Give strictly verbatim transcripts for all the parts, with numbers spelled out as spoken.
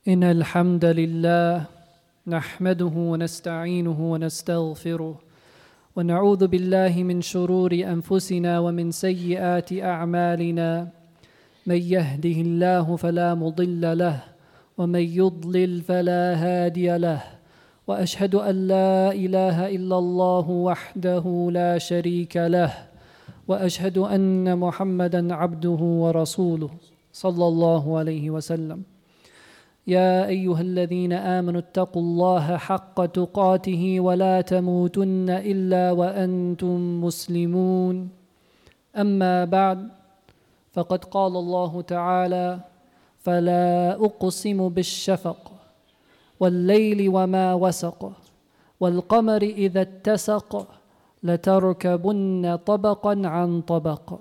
إن الحمد لله نحمده ونستعينه ونستغفره ونعوذ بالله من شرور أنفسنا ومن سيئات أعمالنا من يهده الله فلا مضل له ومن يضلل فلا هادي له وأشهد أن لا إله إلا الله وحده لا شريك له وأشهد أن محمدا عبده ورسوله صلى الله عليه وسلم يا أيها الذين آمنوا اتقوا الله حق تقاته ولا تموتن إلا وأنتم مسلمون أما بعد فقد قال الله تعالى فلا أقسم بالشفق والليل وما وسق والقمر إذا اتسق لتركبن طبقا عن طبق.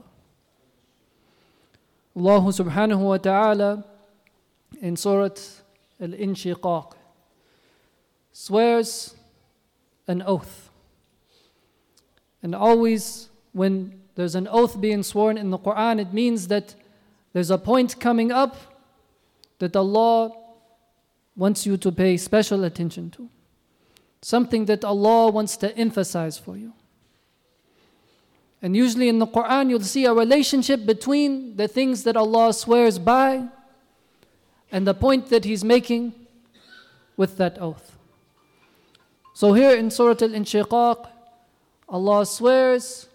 Allah subhanahu wa ta'ala in Surah Al-Inshiqaq swears an oath. And always when there's an oath being sworn in the Quran, it means that there's a point coming up that Allah wants you to pay special attention to. Something that Allah wants to emphasize for you. And usually in the Quran you'll see a relationship between the things that Allah swears by and the point that He's making with that oath. So here in Surah Al-Inshiqaq, Allah swears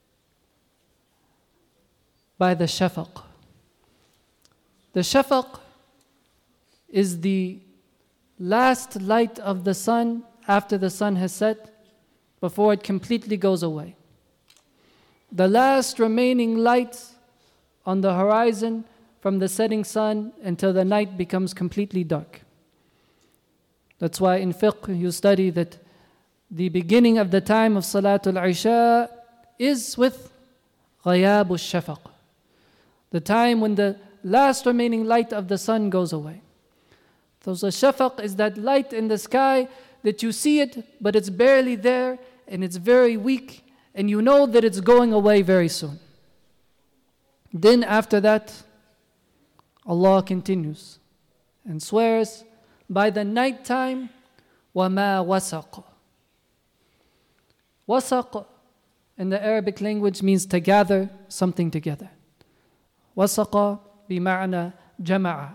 by the shafaq. The shafaq is the last light of the sun after the sun has set, before it completely goes away. The last remaining light on the horizon from the setting sun until the night becomes completely dark. That's why in fiqh you study that the beginning of the time of Salatul Isha is with Ghayab al-Shafaq, the time when the last remaining light of the sun goes away. So the shafaq is that light in the sky that you see it, but it's barely there and it's very weak, and you know that it's going away very soon. Then after that, Allah continues and swears by the night time, وَمَا وَسَقَ. Wasaq in the Arabic language means to gather something together. Wasaqa bima'na jama'a.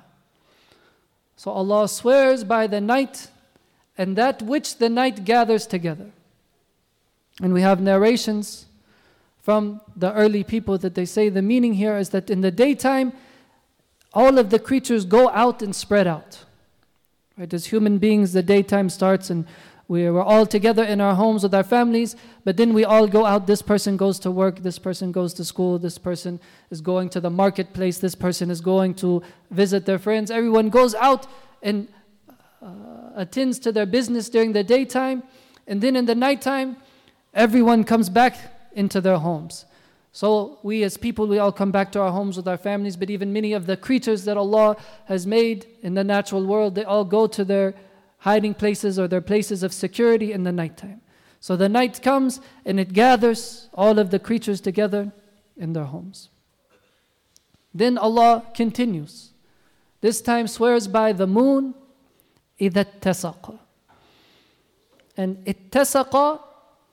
So Allah swears by the night and that which the night gathers together. And we have narrations from the early people that they say the meaning here is that in the daytime, all of the creatures go out and spread out. Right? As human beings, the daytime starts and we're all together in our homes with our families, but then we all go out. This person goes to work, this person goes to school, this person is going to the marketplace, this person is going to visit their friends. Everyone goes out and uh, attends to their business during the daytime, and then in the nighttime, everyone comes back into their homes. So we as people, we all come back to our homes with our families, but even many of the creatures that Allah has made in the natural world, they all go to their hiding places or their places of security in the nighttime. So the night comes and it gathers all of the creatures together in their homes. Then Allah continues. This time swears by the moon, إِذَا اتَّسَقَ. And ittasaqa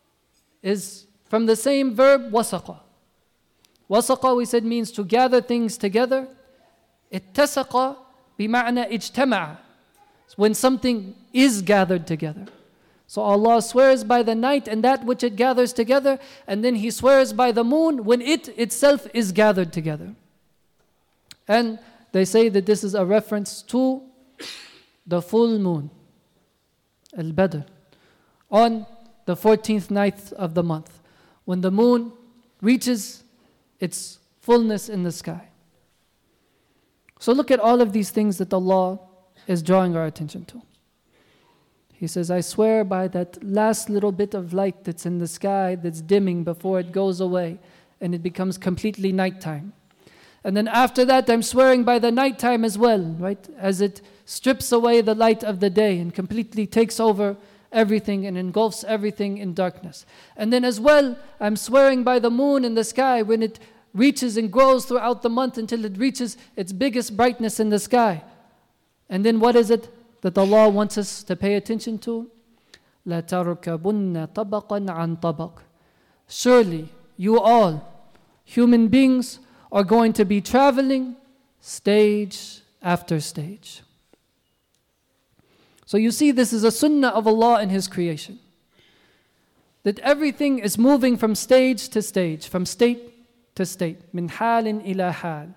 is from the same verb wasaqa. Wasaqa we said means to gather things together. Ittasaqa bima'na ijtama'a. When something is gathered together. So Allah swears by the night and that which it gathers together, and then He swears by the moon when it itself is gathered together. And they say that this is a reference to the full moon, Al-Badr, on the fourteenth night of the month, when the moon reaches its fullness in the sky. So look at all of these things that Allah is drawing our attention to. He says, I swear by that last little bit of light that's in the sky that's dimming before it goes away and it becomes completely nighttime. And then after that, I'm swearing by the nighttime as well, right? As it strips away the light of the day and completely takes over everything and engulfs everything in darkness. And then as well, I'm swearing by the moon in the sky when it reaches and grows throughout the month until it reaches its biggest brightness in the sky. And then what is it that Allah wants us to pay attention to? لَتَرْكَبُنَّ طَبَقًا عَنْ طَبَقٍ. Surely you all, human beings, are going to be traveling stage after stage. So you see, this is a sunnah of Allah in His creation. That everything is moving from stage to stage, from state to state. مِنْ حَالٍ إِلَى حَالٍ.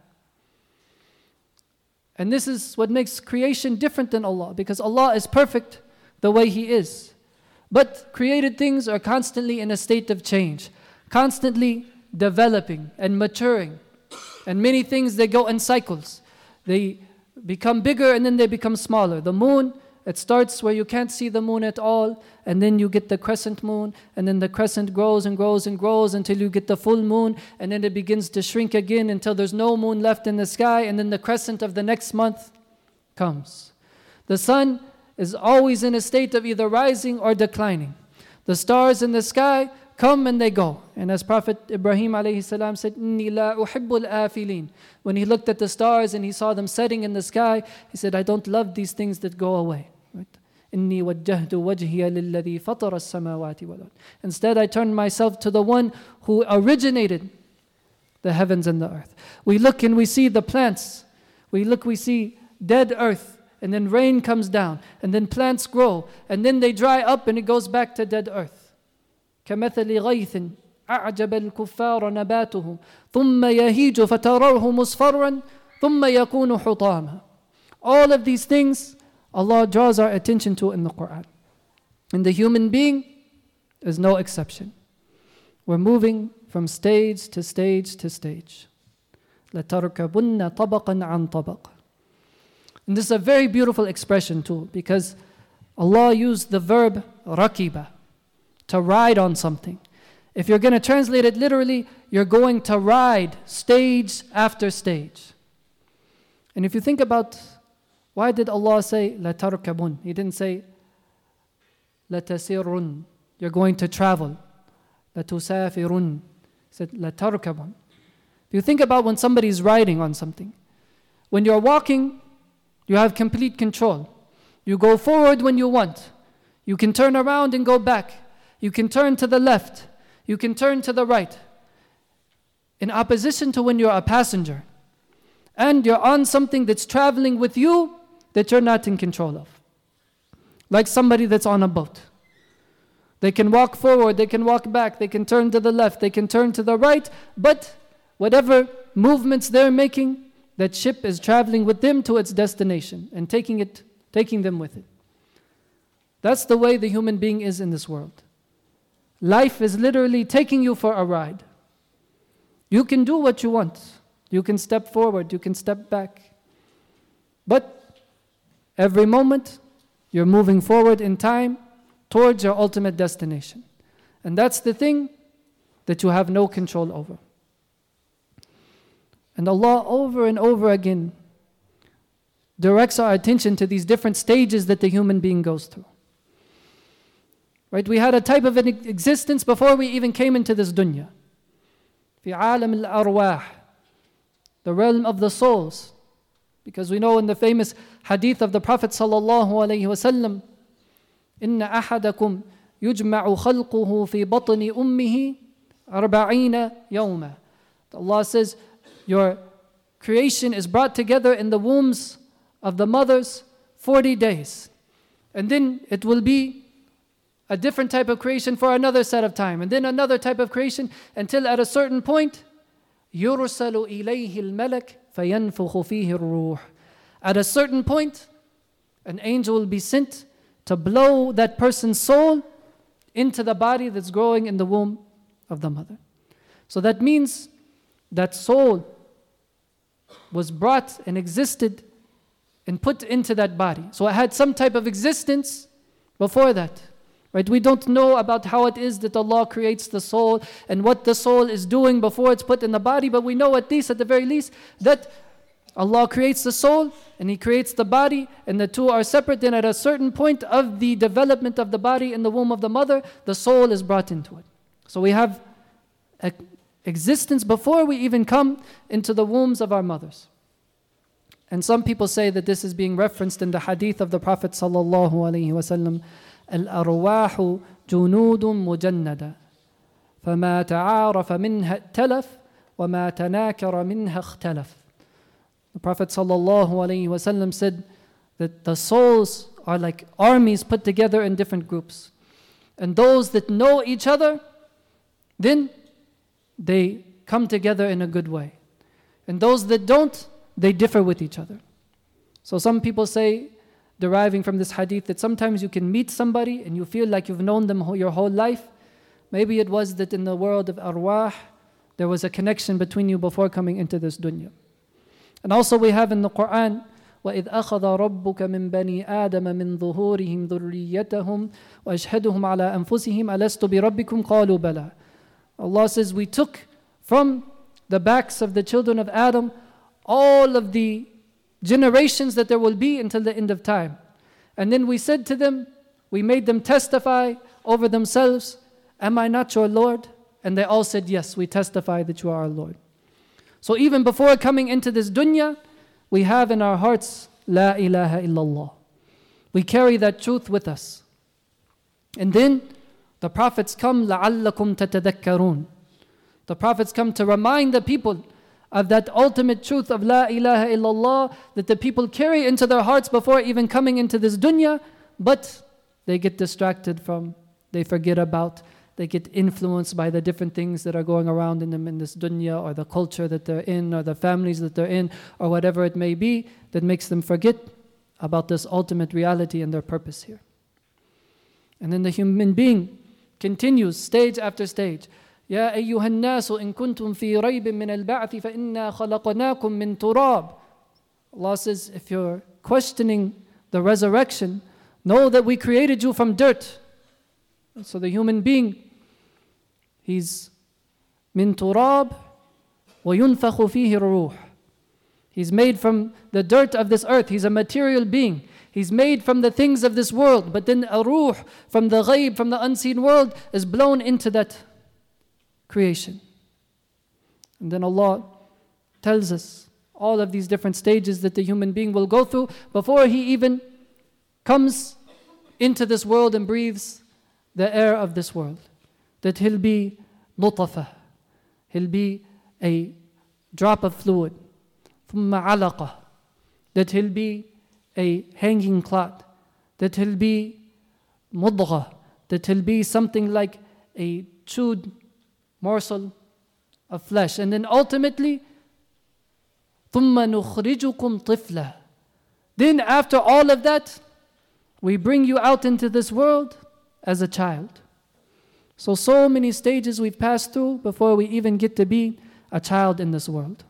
And this is what makes creation different than Allah, because Allah is perfect the way He is. But created things are constantly in a state of change, constantly developing and maturing. And many things, they go in cycles. They become bigger and then they become smaller. The moon, it starts where you can't see the moon at all, and then you get the crescent moon, and then the crescent grows and grows and grows until you get the full moon, and then it begins to shrink again until there's no moon left in the sky, and then the crescent of the next month comes. The sun is always in a state of either rising or declining. The stars in the sky come and they go. And as Prophet Ibrahim alayhi salam said, إِنِّي لَا أُحِبُّ الْآفِلِينَ. When he looked at the stars and he saw them setting in the sky, he said, I don't love these things that go away. إِنِّي وَجَّهْتُ وَجْهِيَ لِلَّذِي فَطَرَ السَّمَاوَاتِ وَالْأَرْضِ. Instead, I turned myself to the one who originated the heavens and the earth. We look and we see the plants. We look, we see dead earth. And then rain comes down. And then plants grow. And then they dry up and it goes back to dead earth. كَمَثَلِ غَيْثٍ أَعْجَبَ الْكُفَّارَ نَبَاتُهُ ثُمَّ يَهِيجُ فَتَرَوْهُ مُصْفَرًّا ثُمَّ يَكُونُ حُطَامًا. All of these things Allah draws our attention to in the Quran. And the human being is no exception. We're moving from stage to stage to stage. لَتَرْكَبُنَّ طَبَقًا عَنْ طَبَقٍ. And this is a very beautiful expression too, because Allah used the verb rakiba, to ride on something. If you're going to translate it literally, you're going to ride stage after stage. And if you think about, why did Allah say لَتَرْكَبُنَّ? He didn't say لَتَسِرُنَّ. You're going to travel. لَتُسَافِرُنَّ. He said لَتَرْكَبُنَّ. If you think about when somebody's riding on something, when you're walking, you have complete control. You go forward when you want. You can turn around and go back. You can turn to the left. You can turn to the right. In opposition to when you're a passenger and you're on something that's traveling with you that you're not in control of. Like somebody that's on a boat. They can walk forward, they can walk back, they can turn to the left, they can turn to the right, but whatever movements they're making, that ship is traveling with them to its destination and taking it, taking them with it. That's the way the human being is in this world. Life is literally taking you for a ride. You can do what you want. You can step forward, you can step back. But every moment, you're moving forward in time towards your ultimate destination. And that's the thing that you have no control over. And Allah over and over again directs our attention to these different stages that the human being goes through. Right? We had a type of an existence before we even came into this dunya. في عالم الأرواح, the realm of the souls. Because we know in the famous hadith of the Prophet sallallahu alaihi wasallam, إن أحدكم يجمع خلقه في بطن أمه أربعين يوما. Allah says, your creation is brought together in the wombs of the mothers forty days. And then it will be a different type of creation for another set of time. And then another type of creation until at a certain point, يُرْسَلُ إِلَيْهِ الْمَلَكِ فَيَنْفُخُ فِيهِ الرُّوحِ. At a certain point, an angel will be sent to blow that person's soul into the body that's growing in the womb of the mother. So that means that soul was brought and existed and put into that body. So it had some type of existence before that. Right? We don't know about how it is that Allah creates the soul and what the soul is doing before it's put in the body, but we know at least, at the very least, that Allah creates the soul and He creates the body, and the two are separate. Then at a certain point of the development of the body in the womb of the mother, the soul is brought into it. So we have existence before we even come into the wombs of our mothers. And some people say that this is being referenced in the hadith of the Prophet sallallahu alaihi wasallam, الأرواح جنود مجندة فما تعارف منها ائتلف وما تناكر منها اختلف. The Prophet sallallahu alaihi wasallam said that the souls are like armies put together in different groups. And those that know each other, then they come together in a good way. And those that don't, they differ with each other. So some people say, deriving from this hadith, that sometimes you can meet somebody and you feel like you've known them your whole life. Maybe it was that in the world of arwah, there was a connection between you before coming into this dunya. And also we have in the Quran, وَإِذْ أَخَذَ رَبُّكَ مِنْ بَنِي آدَمَ مِنْ ظُهُورِهِمْ ذُرِّيَّتَهُمْ وَأَشْهَدُهُمْ عَلَىٰ أَنفُسِهِمْ أَلَسْتُ بِرَبِّكُمْ قَالُوا بَلَىٰ. Allah says, we took from the backs of the children of Adam all of the generations that there will be until the end of time. And then we said to them, we made them testify over themselves, am I not your Lord? And they all said, yes, we testify that you are our Lord. So even before coming into this dunya, we have in our hearts, La ilaha illallah. We carry that truth with us. And then the prophets come, لَعَلَّكُمْ تَتَذَكَّرُونَ. The prophets come to remind the people of that ultimate truth of La ilaha illallah that the people carry into their hearts before even coming into this dunya, but they get distracted from, they forget about, they get influenced by the different things that are going around in them in this dunya, or the culture that they're in, or the families that they're in, or whatever it may be, that makes them forget about this ultimate reality and their purpose here. And then the human being continues stage after stage. يا أيها الناس إن كنتم في ريب من البعث فإنا خلقناكم من تراب. Allah says, if you're questioning the resurrection, know that we created you from dirt. So the human being, he's من تراب وينفخ فيه الروح. He's made from the dirt of this earth. He's a material being. He's made from the things of this world. But then a ruh from the ghaib, from the unseen world, is blown into that creation. And then Allah tells us all of these different stages that the human being will go through before he even comes into this world and breathes the air of this world. That he'll be nutafah, he'll be a drop of fluid, ثم علقة, that he'll be a hanging clot, that he'll be mudghah, that he'll be something like a chewed morsel of flesh. And then ultimately, ثُمَّ نُخْرِجُكُمْ طِفْلًا. Then after all of that, we bring you out into this world as a child. So, so many stages we've passed through before we even get to be a child in this world.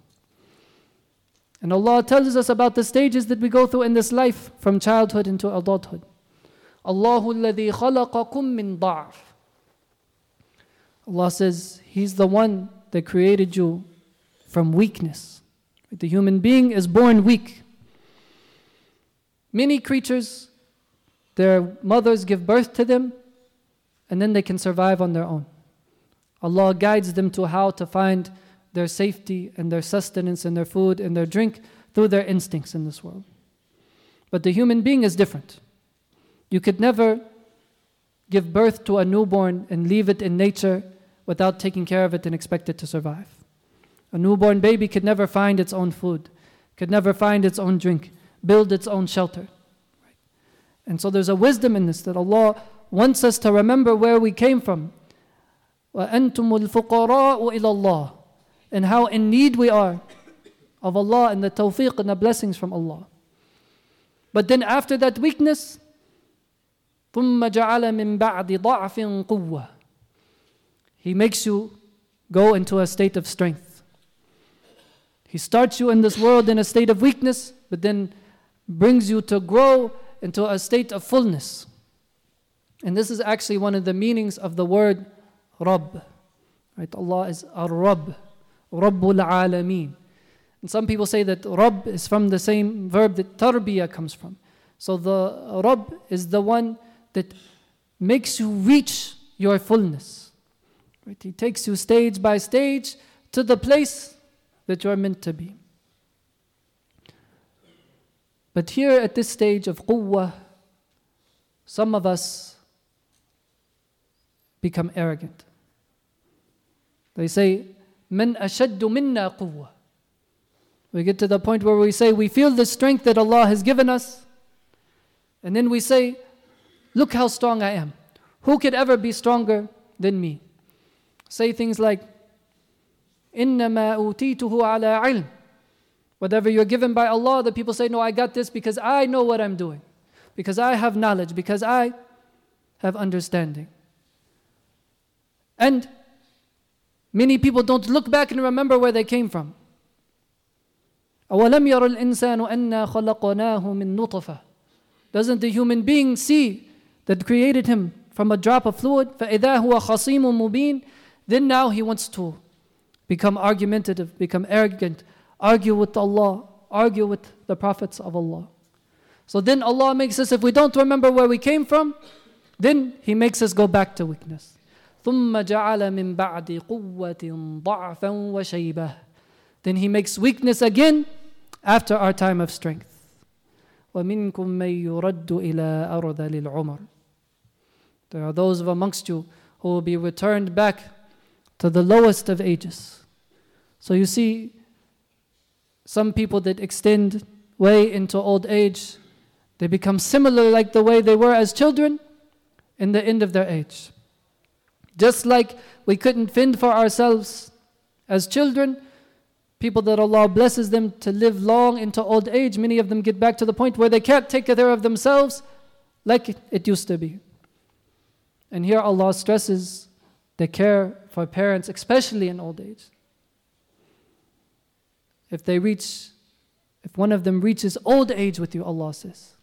And Allah tells us about the stages that we go through in this life from childhood into adulthood. Allahu alladhi khalaqakum min da'af. Allah says, He's the one that created you from weakness. The human being is born weak. Many creatures, their mothers give birth to them, and then they can survive on their own. Allah guides them to how to find their safety and their sustenance and their food and their drink through their instincts in this world. But the human being is different. You could never give birth to a newborn and leave it in nature without taking care of it and expect it to survive. A newborn baby could never find its own food, could never find its own drink, build its own shelter. Right? And so there's a wisdom in this that Allah wants us to remember where we came from. وَأَنْتُمُ الْفُقَرَاءُ إِلَى اللَّهِ, and how in need we are of Allah and the tawfiq and the blessings from Allah. But then after that weakness, ثُمَّ جَعَلَ مِن بَعْدِ ضَعْفٍ قُوَّةٍ, He makes you go into a state of strength. He starts you in this world in a state of weakness, but then brings you to grow into a state of fullness. And this is actually one of the meanings of the word Rabb. Right? Allah is Ar-Rabb, Rabbul Alameen. And some people say that Rabb is from the same verb that Tarbiyah comes from. So the Rabb is the one that makes you reach your fullness. Right? He takes you stage by stage to the place that you are meant to be. But here at this stage of quwwah, some of us become arrogant. They say, "Man ashaddu minna quwwah." We get to the point where we say, we feel the strength that Allah has given us, and then we say, "Look how strong I am. Who could ever be stronger than me?" Say things like, "Innama utituhu ala ilm." Whatever you're given by Allah, the people say, "No, I got this because I know what I'm doing, because I have knowledge, because I have understanding." And many people don't look back and remember where they came from. أَوَلَمْ يَرَ الْإِنسَانُ أَنَّا خَلَقْنَاهُ مِن نُطْفَةٍ. Doesn't the human being see that created him from a drop of fluid? فَإِذَا هُوَ خَصِيمٌ مُبِينٌ. Then now he wants to become argumentative, become arrogant, argue with Allah, argue with the prophets of Allah. So then Allah makes us, if we don't remember where we came from, then He makes us go back to weakness. ثُمَّ جَعَلَ مِن بَعْدِ قُوَّةٍ ضَعْفًا وَشَيْبَةً. Then He makes weakness again after our time of strength. وَمِنْكُمْ مَن يُرَدُّ إِلَىٰ أَرْذَلِ الْعُمَرِ. There are those of amongst you who will be returned back to the lowest of ages. So you see, some people that extend way into old age, they become similar like the way they were as children in the end of their age. Just like we couldn't fend for ourselves as children, people that Allah blesses them to live long into old age, many of them get back to the point where they can't take care of themselves like it used to be. And here Allah stresses the care for parents, especially in old age. If they reach, if one of them reaches old age with you, Allah says,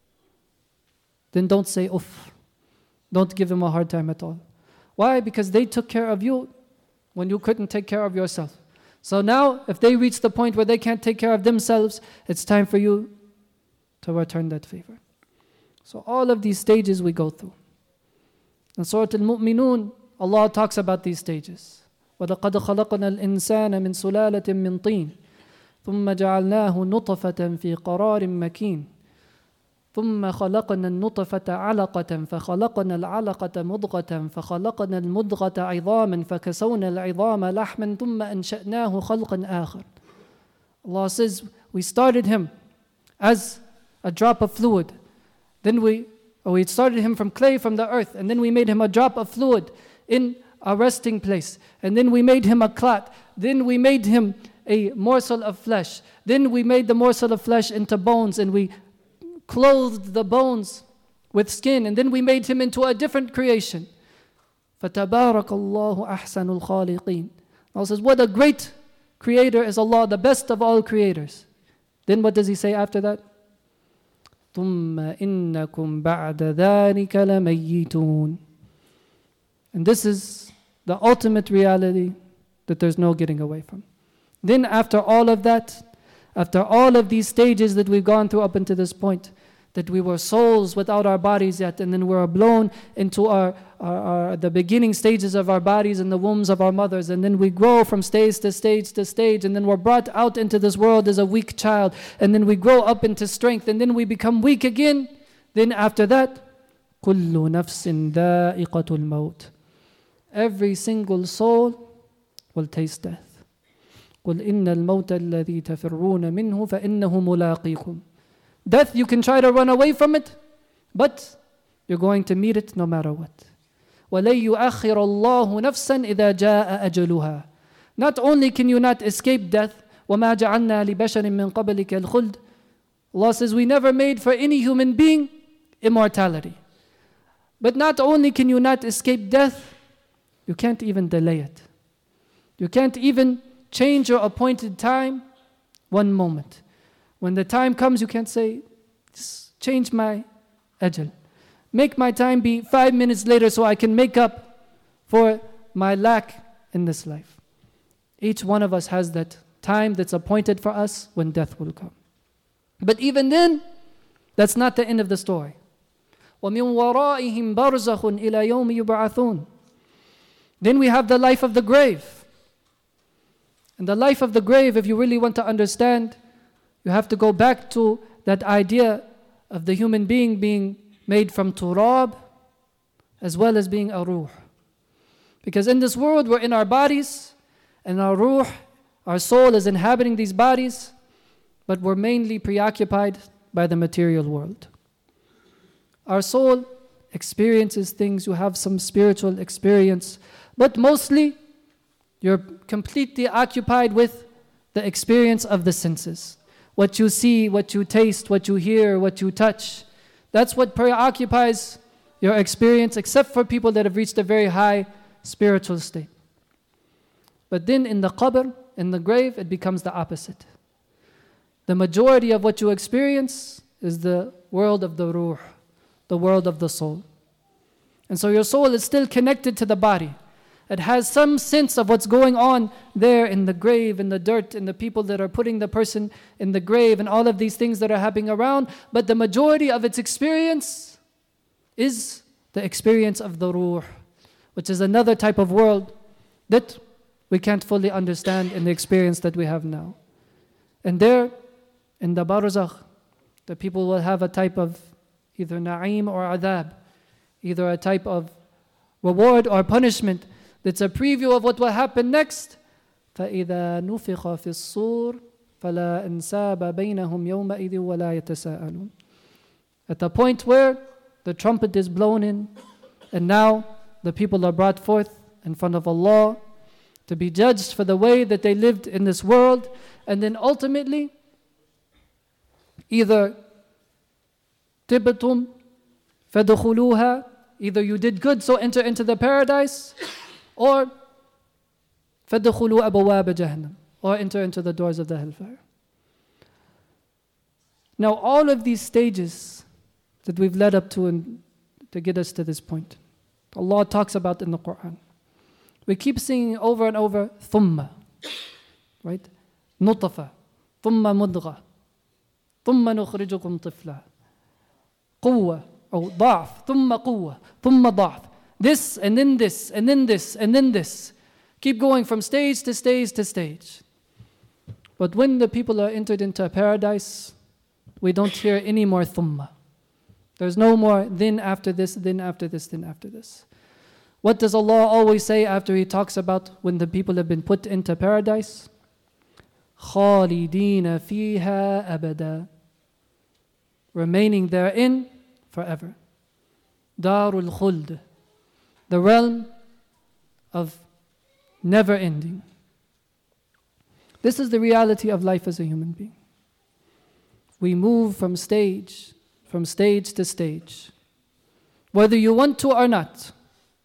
then don't say uff. Don't give them a hard time at all. Why? Because they took care of you when you couldn't take care of yourself. So now, if they reach the point where they can't take care of themselves, it's time for you to return that favor. So all of these stages we go through. In Surah Al-Mu'minun, Allah talks about these stages. وَلَقَدْ خَلَقْنَا الْإِنسَانَ مِنْ سُلَالَةٍ مِنْ طِينٍ ثُمَّ جَعَلْنَاهُ نُطْفَةً فِي قَرَارٍ مَكِينٍ ثُمَّ خَلَقْنَا النُّطْفَةَ عَلَقَةً فَخَلَقْنَا الْعَلَقَةَ مُضْغَةً فَخَلَقْنَا الْمُضْغَةَ عِظَامًا فَكَسَوْنَا الْعِظَامَ لَحْمًا ثُمَّ أَنشَأْنَاهُ خَلْقًا آخَرَ. Allah says, we started him as a drop of fluid. Then we, or we started him from clay from the earth, and then we made him a drop of fluid in a resting place. And then we made him a clot. Then we made him a morsel of flesh. Then we made the morsel of flesh into bones, and we clothed the bones with skin, and then we made him into a different creation. فَتَبَارَكَ اللَّهُ أَحْسَنُ الْخَالِقِينَ. Allah says, what a great creator is Allah, the best of all creators. Then what does He say after that? ثُمَّ إِنَّكُمْ بَعْدَ ذَلِكَ لَمَيِّتُونَ. And this is the ultimate reality that there's no getting away from. Then after all of that, after all of these stages that we've gone through up until this point, that we were souls without our bodies yet, and then we were blown into our, our, our the beginning stages of our bodies in the wombs of our mothers, and then we grow from stage to stage to stage, and then we're brought out into this world as a weak child, and then we grow up into strength, and then we become weak again. Then after that, كُلُّ نَفْسٍ ذَائِقَةُ الْمَوْتِ. Every single soul will taste death. قُلْ إِنَّ الْمَوْتَ الَّذِي تَفِرُّونَ مِنْهُ فَإِنَّهُ مُلَاقِيكُمْ. Death, you can try to run away from it, but you're going to meet it no matter what. وَلَن يُؤَخِّرَ اللَّهُ نَفْسًا إِذَا جَاءَ أَجَلُهَا. Not only can you not escape death, وَمَا جَعَلْنَا لِبَشَرٍ مِّن قَبْلِكَ الْخُلْدِ. Allah says, we never made for any human being immortality. But not only can you not escape death, you can't even delay it. You can't even change your appointed time one moment. When the time comes, you can't say, just change my ajal. Make my time be five minutes later so I can make up for my lack in this life. Each one of us has that time that's appointed for us when death will come. But even then, that's not the end of the story. وَمِن وَرَائِهِمْ بَرْزَخٌ إِلَى يَوْمِ يُبْعَثُونَ. Then we have the life of the grave. And the life of the grave, if you really want to understand, you have to go back to that idea of the human being being made from turab as well as being a ruh. Because in this world we're in our bodies, and our ruh, our soul is inhabiting these bodies, but we're mainly preoccupied by the material world. Our soul experiences things, you have some spiritual experience, but mostly you're completely occupied with the experience of the senses. What you see, what you taste, what you hear, what you touch. That's what preoccupies your experience, except for people that have reached a very high spiritual state. But then in the qabr, in the grave, it becomes the opposite. The majority of what you experience is the world of the ruh, the world of the soul. And so your soul is still connected to the body. It has some sense of what's going on there in the grave, in the dirt, in the people that are putting the person in the grave, and all of these things that are happening around. But the majority of its experience is the experience of the ruh, which is another type of world that we can't fully understand in the experience that we have now. And there, in the barzakh, the people will have a type of either na'im or adab, either a type of reward or punishment that's a preview of what will happen next. فَإِذَا نُفِخَ فِي الصُّورِ فَلَا أَنْسَابَ بَيْنَهُمْ يَوْمَئِذٍ وَلَا يَتَسَاءَلُونَ. At the point where the trumpet is blown in, and now the people are brought forth in front of Allah to be judged for the way that they lived in this world, and then ultimately either تِبْتُمْ فَدُخُلُوهَا, either you did good so enter into the paradise, or فَدُخُلُوا أَبْوَابَ جَهَنَّمَ, or enter into the doors of the hellfire. Now all of these stages that we've led up to and to get us to this point, Allah talks about in the Quran. We keep singing over and over, ثُمَّ, right? نُطْفَةٌ ثُمَّ مُضْغَةٌ ثُمَّ نُخْرِجُكُمْ طِفْلًا قُوَّةٌ أو ضعف ثُمَّ قُوَّةٌ ثُمَّ ضعف. This and then this and then this and then this. Keep going from stage to stage to stage. But when the people are entered into paradise, we don't hear any more thumma. There's no more then after this, then after this, then after this. What does Allah always say after He talks about when the people have been put into paradise? خَالِدِينَ فِيهَا أَبَدًا, remaining therein forever. Darul Khuld, the realm of never ending. This is the reality of life as a human being. We move from stage, from stage to stage. Whether you want to or not,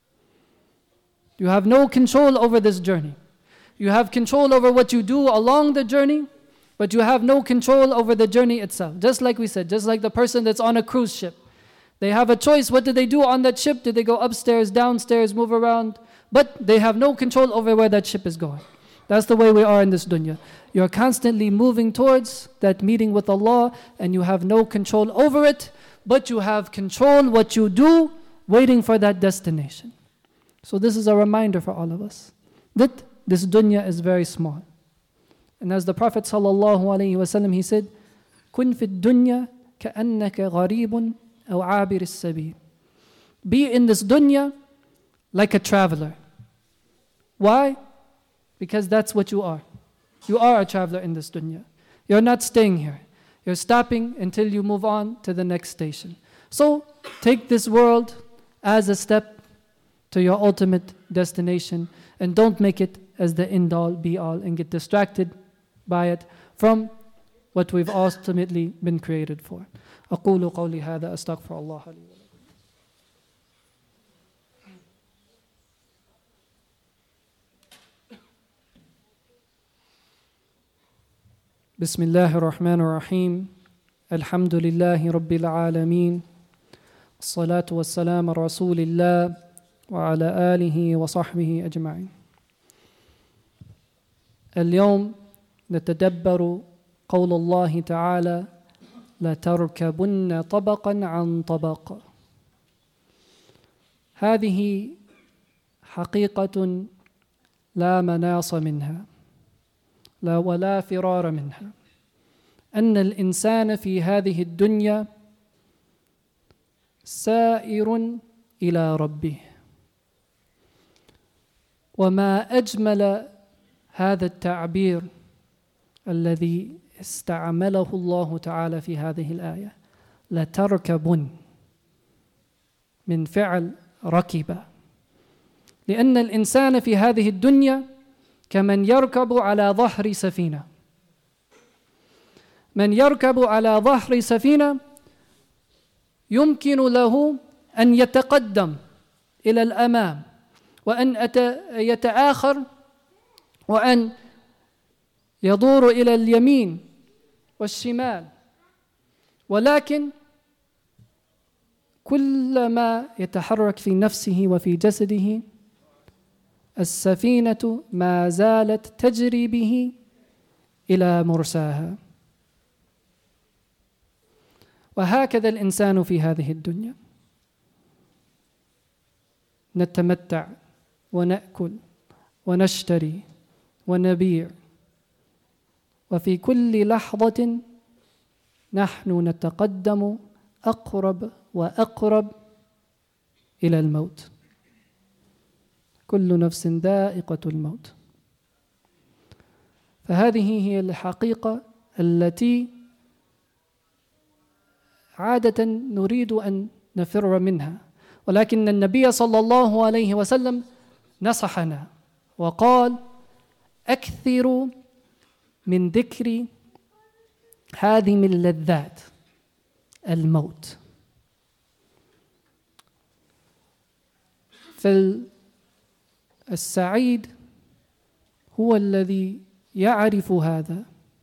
you have no control over this journey. You have control over what you do along the journey, but you have no control over the journey itself. Just like we said, just like the person that's on a cruise ship. They have a choice. What do they do on that ship? Do they go upstairs, downstairs, move around? But they have no control over where that ship is going. That's the way we are in this dunya. You're constantly moving towards that meeting with Allah, and you have no control over it, but you have control what you do, waiting for that destination. So this is a reminder for all of us that this dunya is very small. And as the Prophet sallallahu alaihi wasallam, he said, "Kun fi dunya ka'annaka gharibun aw 'abir as-sabil." Be in this dunya like a traveler. Why? Because that's what you are. You are a traveler in this dunya. You're not staying here. You're stopping until you move on to the next station. So take this world as a step to your ultimate destination, and don't make it as the end-all, be-all, and get distracted by it from what we've ultimately been created for. أقول قولي هذا أستغفر الله لي ولكم. بسم الله الرحمن الرحيم. الحمد لله رب العالمين. الصلاة والسلام على رسول الله وعلى آله وصحبه أجمعين. اليوم نتدبر قول الله تعالى: لتركبن طبقا عن طبق. هذه حقيقة لا مناص منها، لا ولا فرار منها. أن الإنسان في هذه الدنيا سائر إلى ربه. وما أجمل هذا التعبير الذي استعمله الله تعالى في هذه الآية، لتركبن، من فعل ركب، لأن الإنسان في هذه الدنيا كمن يركب على ظهر سفينة. من يركب على ظهر سفينة يمكن له أن يتقدم إلى الأمام وأن يتآخر وأن يدور إلى اليمين والشمال، ولكن كلما يتحرك في نفسه وفي جسده السفينة ما زالت تجري به إلى مرساها. وهكذا الإنسان في هذه الدنيا، نتمتع ونأكل ونشتري ونبيع، وفي كل لحظة نحن نتقدم أقرب وأقرب إلى الموت. كل نفس ذائقة الموت. فهذه هي الحقيقة التي عادة نريد أن نفر منها، ولكن النبي صلى الله عليه وسلم نصحنا وقال: أكثروا من ذكر هادم اللذات، الموت. فالسعيد هو الذي يعرف هذا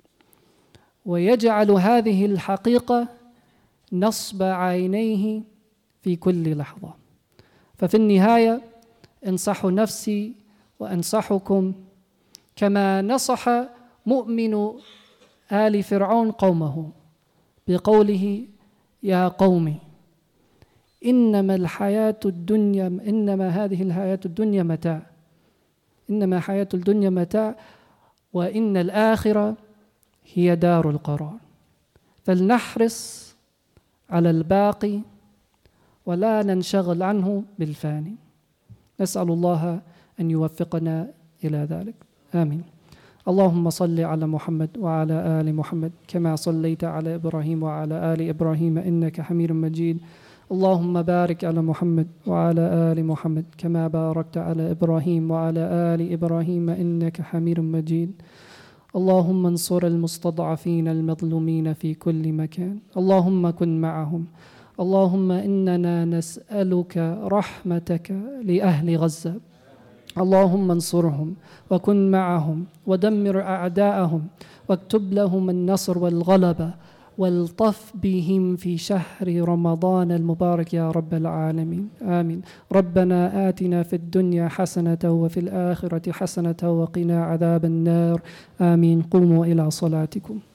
ويجعل هذه الحقيقة نصب عينيه في كل لحظة. ففي النهاية انصح نفسي وأنصحكم كما نصح مؤمن آل فرعون قومه بقوله: يا قوم إنما الحياة الدنيا إنما هذه الحياة الدنيا متاع إنما حياة الدنيا متاع وإن الآخرة هي دار القرار. فلنحرص على الباقي ولا ننشغل عنه بالفاني. نسأل الله أن يوفقنا إلى ذلك، آمين. اللهم صل على محمد وعلى آل محمد كما صليت على إبراهيم وعلى آل إبراهيم إنك حميد مجيد. اللهم بارك على محمد وعلى آل محمد كما باركت على إبراهيم وعلى آل إبراهيم إنك حميد مجيد. اللهم انصر المستضعفين المظلومين في كل مكان، اللهم كن معهم. اللهم إننا نسألك رحمتك لأهل غزة، اللهم انصرهم وكن معهم ودمر أعداءهم واكتب لهم النصر والغلبة والطف بهم في شهر رمضان المبارك يا رب العالمين، آمين. ربنا آتنا في الدنيا حسنة وفي الآخرة حسنة وقنا عذاب النار، آمين. قوموا إلى صلاتكم.